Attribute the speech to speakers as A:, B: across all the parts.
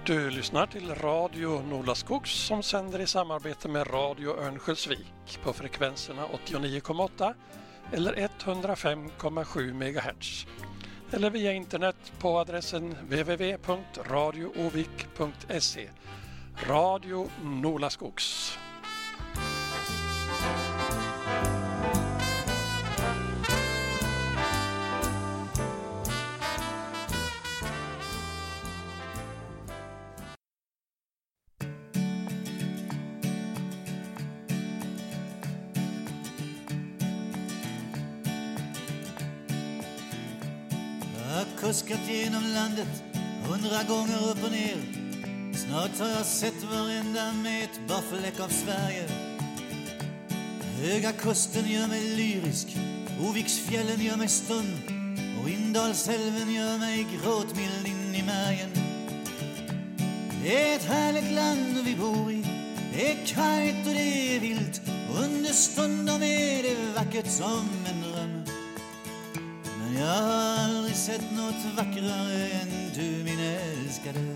A: Du lyssnar till Radio Nolaskogs som sänder i samarbete med Radio Örnsköldsvik på frekvenserna 89,8 eller 105,7 MHz. Eller via internet på adressen www.radioovik.se. Radio Nolaskogs.
B: Kuskat genom landet 100 gånger upp och ner. Snart har jag sett varenda mätbarfläck av Sverige. Höga kusten gör mig lyrisk, Oviksfjällen gör mig stund, och Indalsälven gör mig gråtmild in i märgen. Det är ett härligt land vi bor i, det är kajt och det är vilt, och understundom är det vackert som en dröm. Jag har aldrig sett något vackrare än du, min älskade.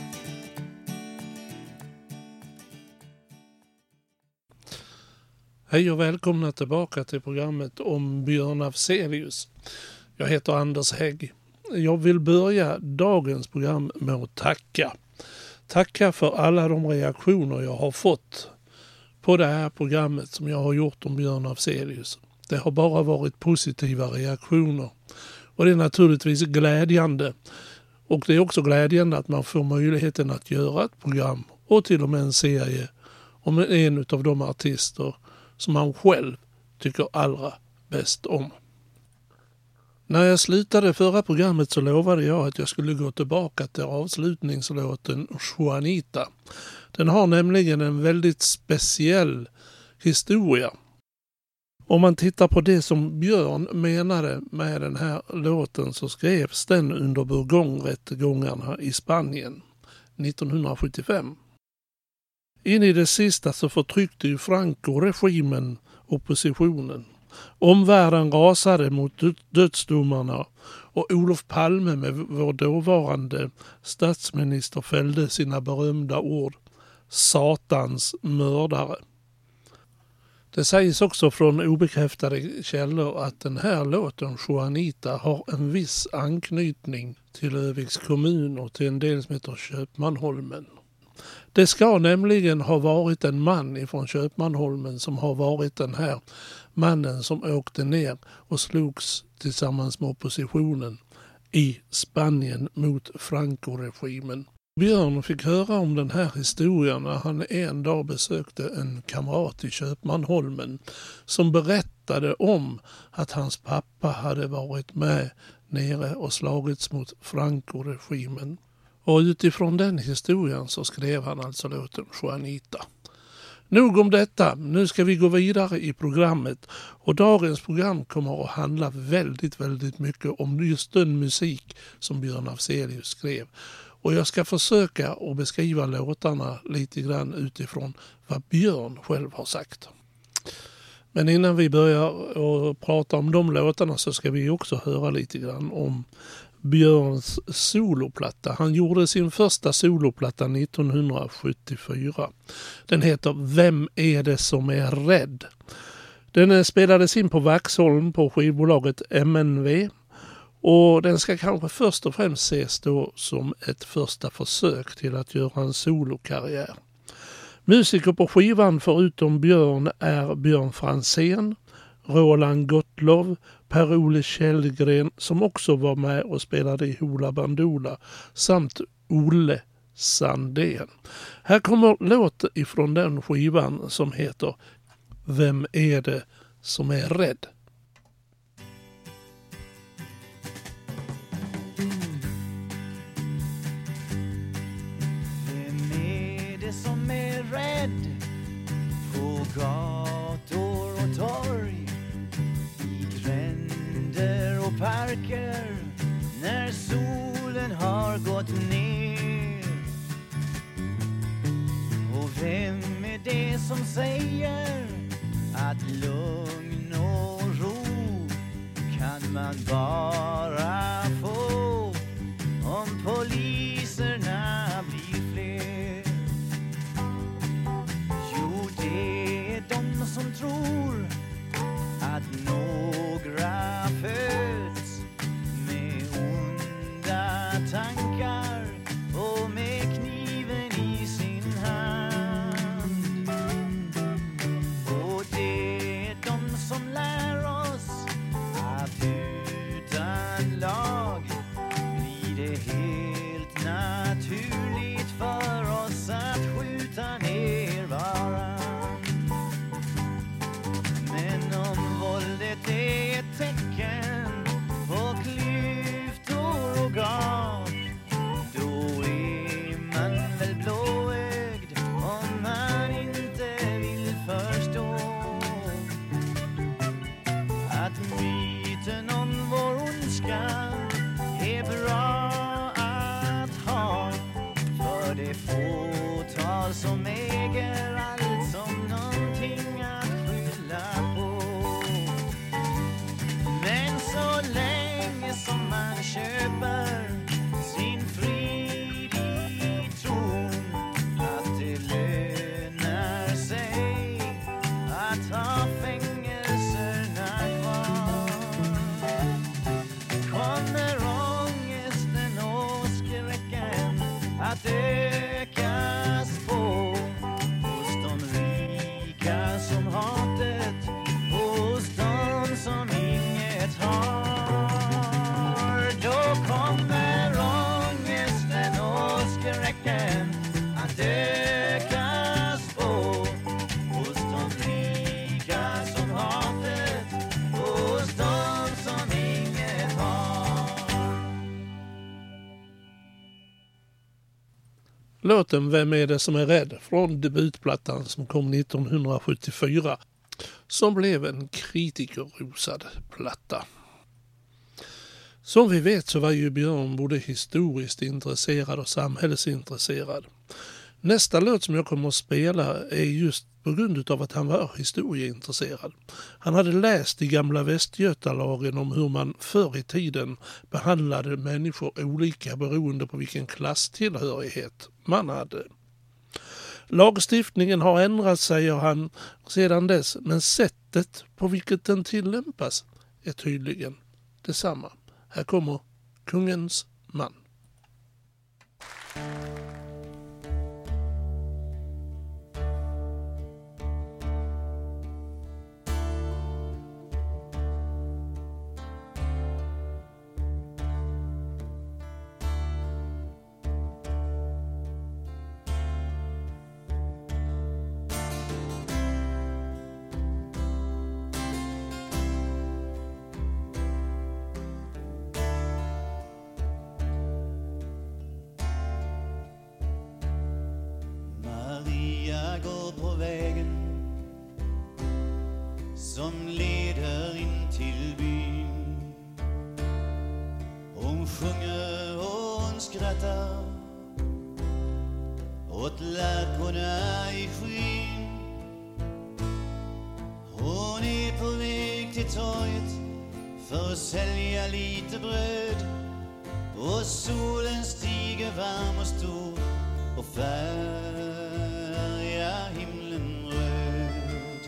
C: Hej och välkomna tillbaka till programmet om Björn Afzelius. Jag heter Anders Hägg. Jag vill börja dagens program med att tacka. Tacka för alla de reaktioner jag har fått på det här programmet som jag har gjort om Björn Afzelius. Det har bara varit positiva reaktioner. Och det är naturligtvis glädjande. Och det är också glädjande att man får möjligheten att göra ett program och till och med en serie om en av de artister som man själv tycker allra bäst om. När jag slutade förra programmet så lovade jag att jag skulle gå tillbaka till avslutningslåten Juanita. Den har nämligen en väldigt speciell historia. Om man tittar på det som Björn menade med den här låten så skrevs den under Bourgogne-rättegångarna i Spanien 1975. In i det sista så förtryckte ju Franco-regimen oppositionen. Omvärlden rasade mot dödsdomarna och Olof Palme med vår dåvarande statsminister fällde sina berömda ord "Satans mördare". Det sägs också från obekräftade källor att den här låten Juanita har en viss anknytning till Öviks kommun och till en del som heter Köpmanholmen. Det ska nämligen ha varit en man ifrån Köpmanholmen som har varit den här mannen som åkte ner och slogs tillsammans med oppositionen i Spanien mot Franco-regimen. Björn fick höra om den här historien när han en dag besökte en kamrat i Köpmanholmen som berättade om att hans pappa hade varit med nere och slagits mot Franco-regimen. Och utifrån den historien så skrev han alltså låten Juanita. Nog om detta, nu ska vi gå vidare i programmet och dagens program kommer att handla väldigt mycket om just den musik som Björn Afzelius skrev. Och jag ska försöka att beskriva låtarna lite grann utifrån vad Björn själv har sagt. Men innan vi börjar att prata om de låtarna så ska vi också höra lite grann om Björns soloplatta. Han gjorde sin första soloplatta 1974. Den heter Vem är det som är rädd? Den spelades in på Vaxholm på skivbolaget MNV. Och den ska kanske först och främst ses då som ett första försök till att göra en solokarriär. Musiker på skivan förutom Björn är Björn Franzén, Roland Gottlov, Per-Ole Källgren som också var med och spelade i Hoola Bandoola samt Olle Sandén. Här kommer låt ifrån den skivan som heter Vem är det som är rädd?
B: På gator och torg, i gränder och parker, när solen har gått ner. Och vem är det som säger att lugn och ro kan man bara få om poliserna blir för det fåtal som äger allt som någonting att skylla på. Men så länge som man köper sin frid i tron att det lönar sig att ha fängelserna kvar, kommer ångesten och skräcken att ökas på hos de rika som hatet, hos de som inget har. Då kommer ångesten och skräcken att ökas på hos de rika som hatet, hos de som inget har.
C: Låten Vem är det som är rädd från debutplattan som kom 1974 som blev en kritikerrosad platta. Som vi vet så var ju Björn både historiskt intresserad och samhällsintresserad. Nästa låt som jag kommer att spela är just på grund av att han var historieintresserad. Han hade läst i gamla Västgötalagen om hur man förr i tiden behandlade människor olika beroende på vilken klasstillhörighet man hade. Lagstiftningen har ändrats, säger han, sedan dess, men sättet på vilket den tillämpas är tydligen detsamma. Här kommer Kungens man.
B: Maria går på vägen som leder in till byn. Hon sjunger och hon skrattar åt lärkorna i skyn. Hon är på väg till torget för att sälja lite bröd, och solen stiger varm och stor och färgar himlen röd.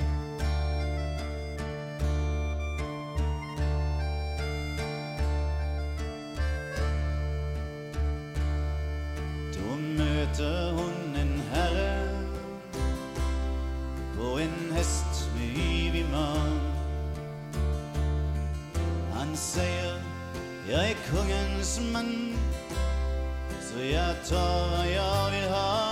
B: Då möter hon en herre på en häst med yvig man. Han säger: jag är kungens man, så jag tar vad jag vill ha.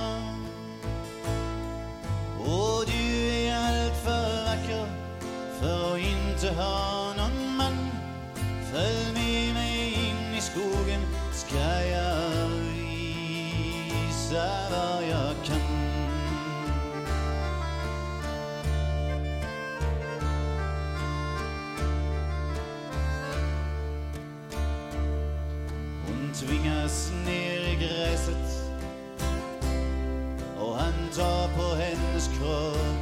B: Och du är allt för vacker för att inte ha någon man. Följ med mig in i skogen, ska jag visa vad jag kan. Tvingas ner i gräset och han tar på hennes kropp.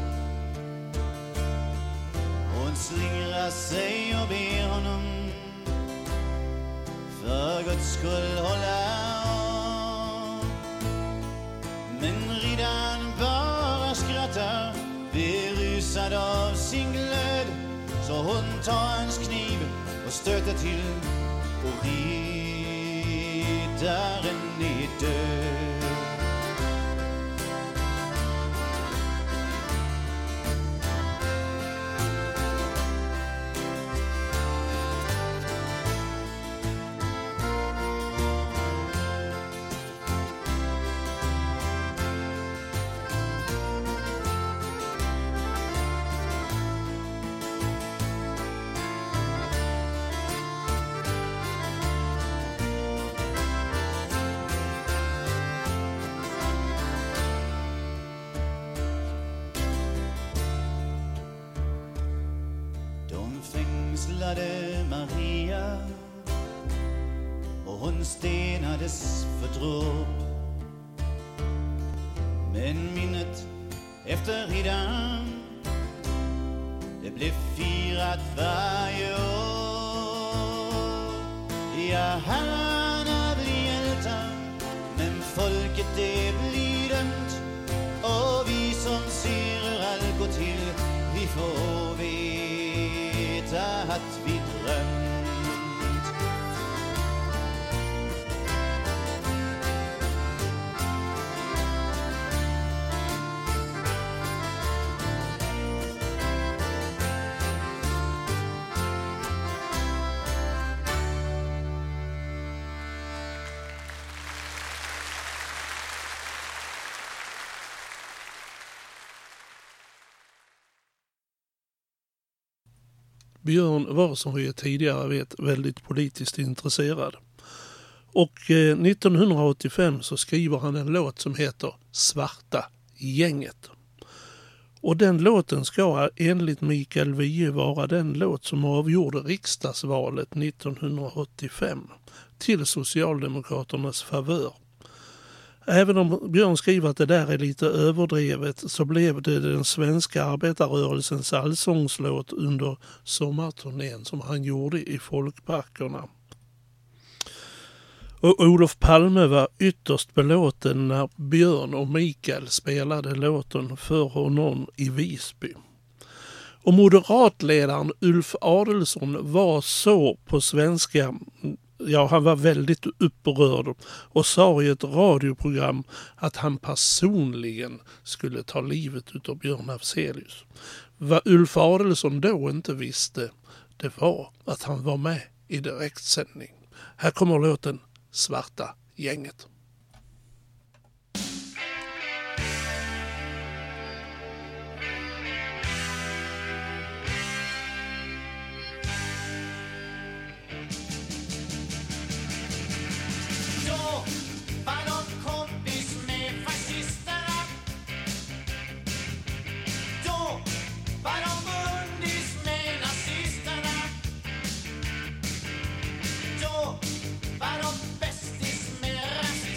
B: Hon slingrar sig och ber honom för Guds skull hålla av. Men riddaren bara skrattar, berusad av sin glöd. Så hon tar hans kniv och stöter till och riddaren är död. Maria och hon stenades för dråp. Men minnet eftermiddagen, det blev firat varje år. Ja, herrarna blir hjältar, men folket det blir dömt. Och vi som ser hur allt går till, vi får veta att vi drömt.
C: Björn var, som vi tidigare vet, väldigt politiskt intresserad. Och 1985 så skriver han en låt som heter Svarta gänget. Och den låten ska enligt Mikael Wiehe vara den låt som avgjorde riksdagsvalet 1985 till Socialdemokraternas favör. Även om Björn skriver att det där är lite överdrivet, så blev det den svenska arbetarrörelsens allsångslåt under sommarturnén som han gjorde i folkparkerna. Och Olof Palme var ytterst belåten när Björn och Mikael spelade låten för honom i Visby. Och moderatledaren Ulf Adelsohn var så på svenska... Ja, han var väldigt upprörd och sa i ett radioprogram att han personligen skulle ta livet av Björn Afzelius. Vad Ulf Adelsohn då inte visste, det var att han var med i direktsändning. Här kommer låten Svarta gänget.
B: Var de bästis med rasism.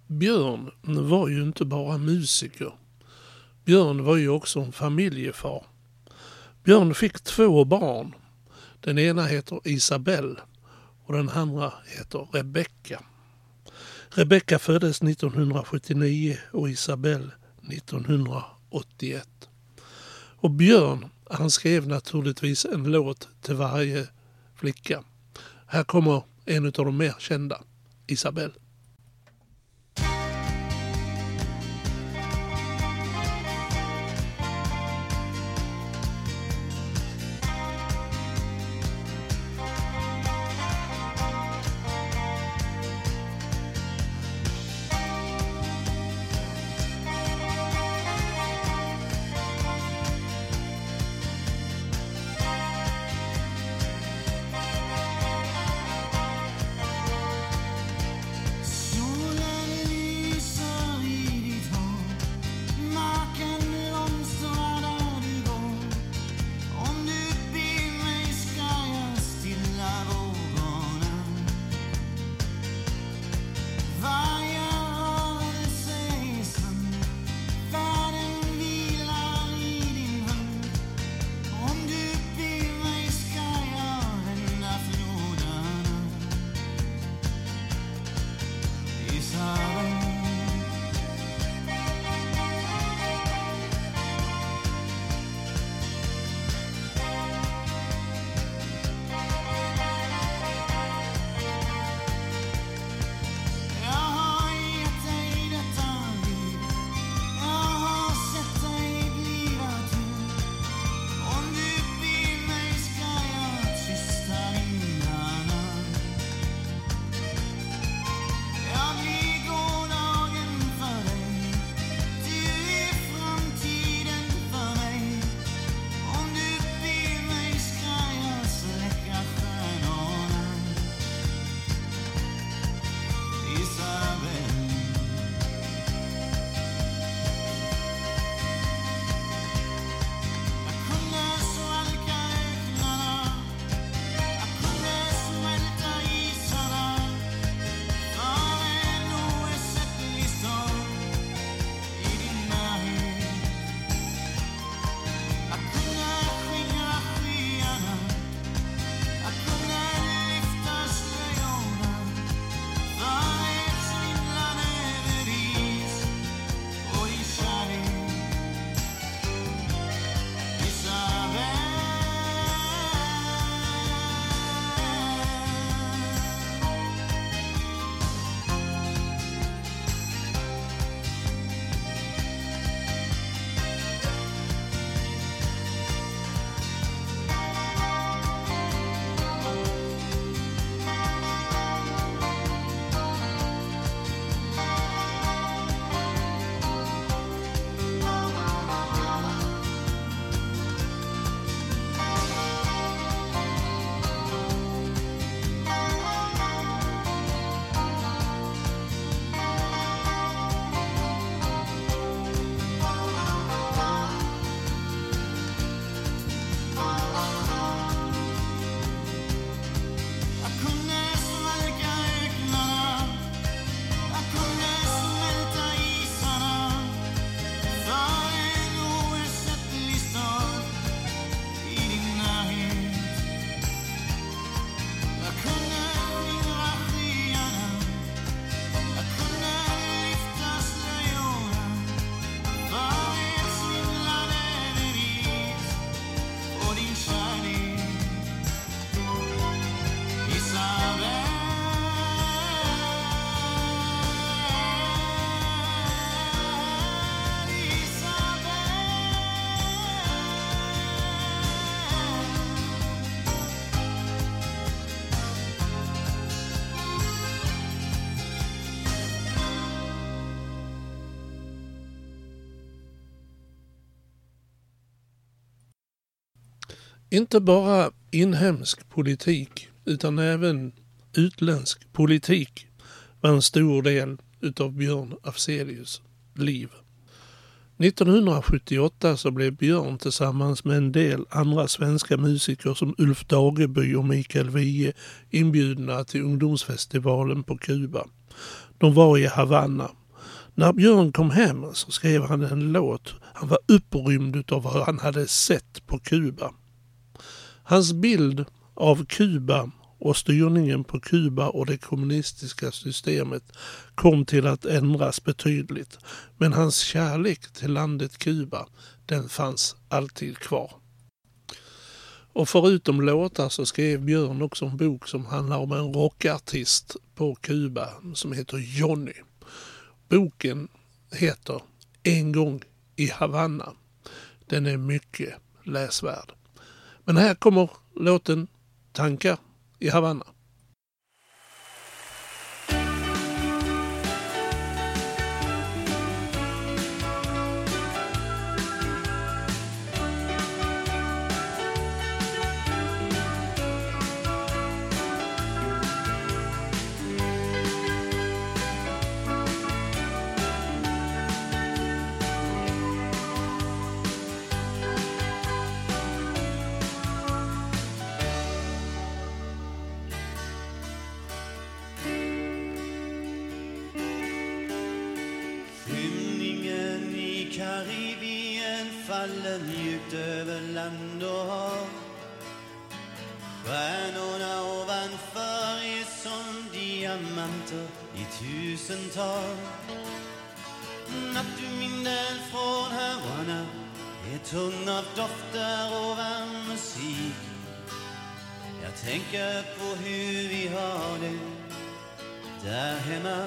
C: Björn var ju inte bara musiker. Björn var ju också en familjefar. Björn fick 2 barn. Den ena heter Isabelle och den andra heter Rebecka. Rebecka föddes 1979 och Isabelle 1981. Och Björn, han skrev naturligtvis en låt till varje flicka. Här kommer en av de mer kända, Isabelle. Inte bara inhemsk politik utan även utländsk politik var en stor del utav Björn Afzelius liv. 1978 så blev Björn tillsammans med en del andra svenska musiker som Ulf Dageby och Mikael Wiehe inbjudna till ungdomsfestivalen på Kuba. De var i Havanna När Björn kom hem så skrev han en låt. Han var upprymd av vad han hade sett på Kuba. Hans bild av Kuba och styrningen på Kuba och det kommunistiska systemet kom till att ändras betydligt. Men hans kärlek till landet Kuba, den fanns alltid kvar. Och förutom låtar så skrev Björn också en bok som handlar om en rockartist på Kuba som heter Johnny. Boken heter En gång i Havanna. Den är mycket läsvärd. Men här kommer låten Tankar i Havanna.
B: Mjukt över land och hav. Stjärnorna ovanför är som diamanter i tusental. Nattvinden från Havanna är tung av dofter och varm musik. Jag tänker på hur vi har det där hemma.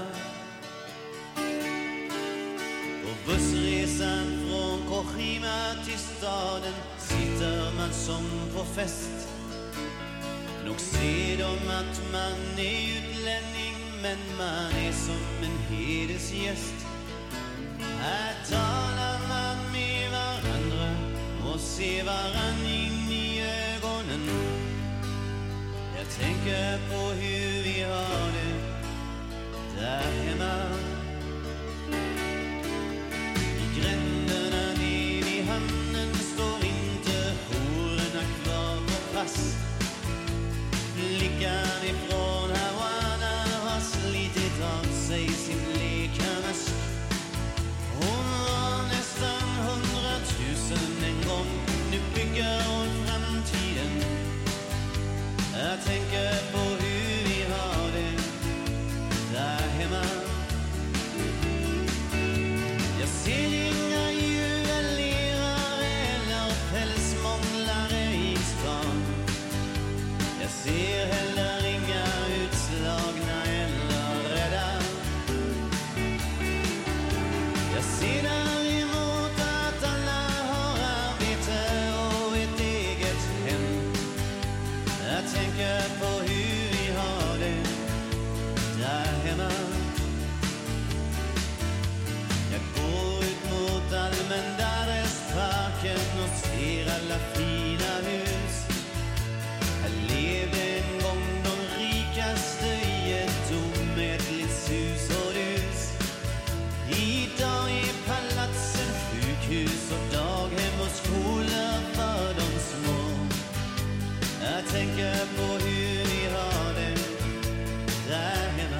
B: På bussresan från Kojima till staden sitter man som på fest. Nog ser de att man är utlänning, men man är som en hedersgäst. Här talar man med varandra och ser varann in i ögonen. Jag tänker på hur vi har det där hemma. Gränderna ner i hamnen står inte hororna kvar på pass. Flickan ifrån Havanna har slitit av sig sin bleka mask. Hon var nästan 100 000 en gång. Nu bygger hon framtiden. Jag tänker på hur vi har det där hemma. Jag ser inga juvelerare eller pälsmånglare i stan. Jag ser heller inga utslagna eller rädda. Jag ser däremot att alla har arbete och ett eget hem. Jag tänker på hur vi har det där hemma. Allmändaresparken och ser alla fina hus. Här levde en gång de rikaste i ett omätligt sus och dus. Idag är palatsen sjukhus och daghem och skolor för de små. Jag tänker på hur vi har det där hemma.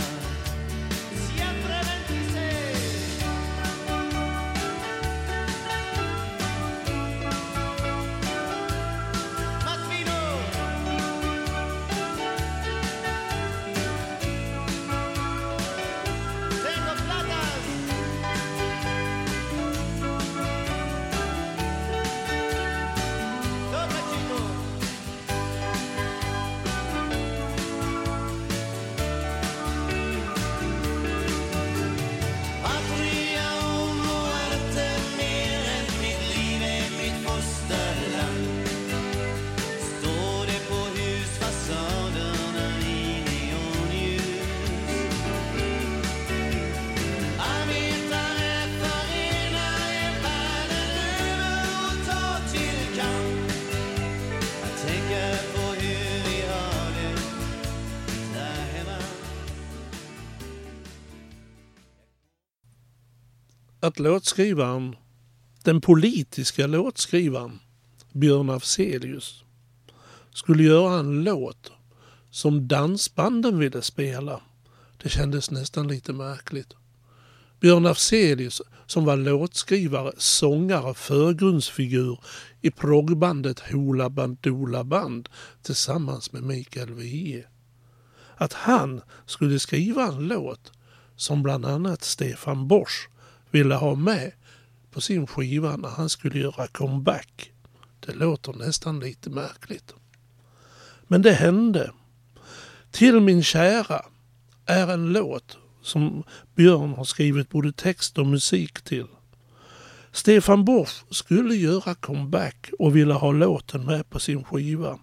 C: Att låtskrivaren, den politiska låtskrivaren Björn Afzelius, skulle göra en låt som dansbanden ville spela, det kändes nästan lite märkligt. Björn Afzelius som var låtskrivare, sångare, förgrundsfigur i proggbandet Hoola Bandoola Band tillsammans med Mikael Wiehe. Att han skulle skriva en låt som bland annat Stefan Borsch ville ha med på sin skiva när han skulle göra comeback. Det låter nästan lite märkligt. Men det hände. Till min kära är en låt som Björn har skrivit både text och musik till. Stefan Borsch skulle göra comeback och ville ha låten med på sin skiva.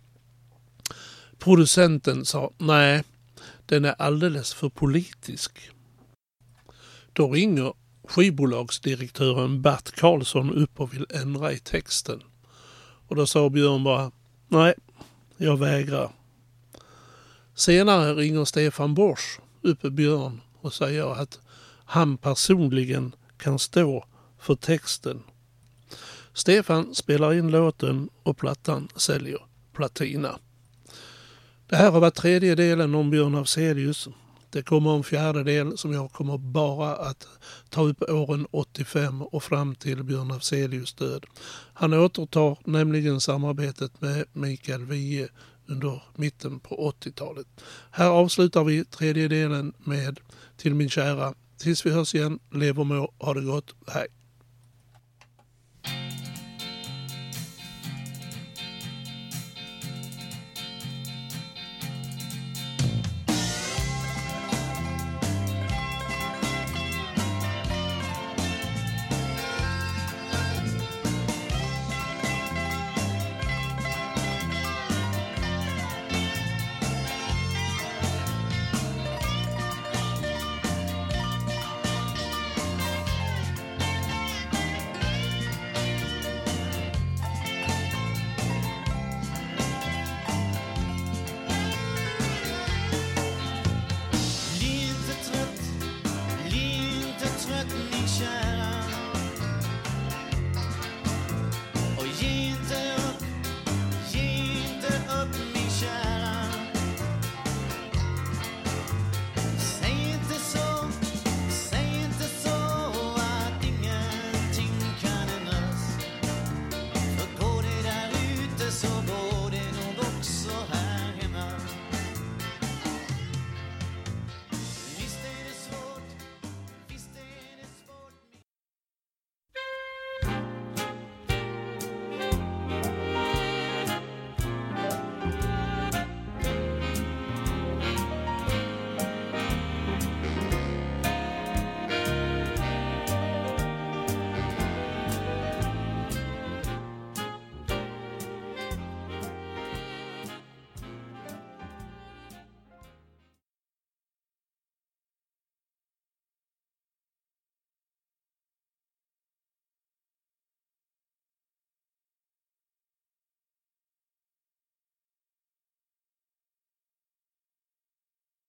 C: Producenten sa nej, den är alldeles för politisk. Då ringer skivbolagsdirektören Bert Karlsson upp och vill ändra i texten. Och då sa Björn bara nej, jag vägrar. Senare ringer Stefan Borsch upp Björn och säger att han personligen kan stå för texten. Stefan spelar in låten och plattan säljer platina. Det här har varit tredje delen om Björn Afzelius. Det kommer en fjärde del som jag kommer bara att ta upp åren 85 och fram till Björn Afzelius död. Han återtar nämligen samarbetet med Mikael Wiehe under mitten på 80-talet. Här avslutar vi tredje delen med Till min kära. Tills vi hörs igen, lev och må, ha det gott, hej!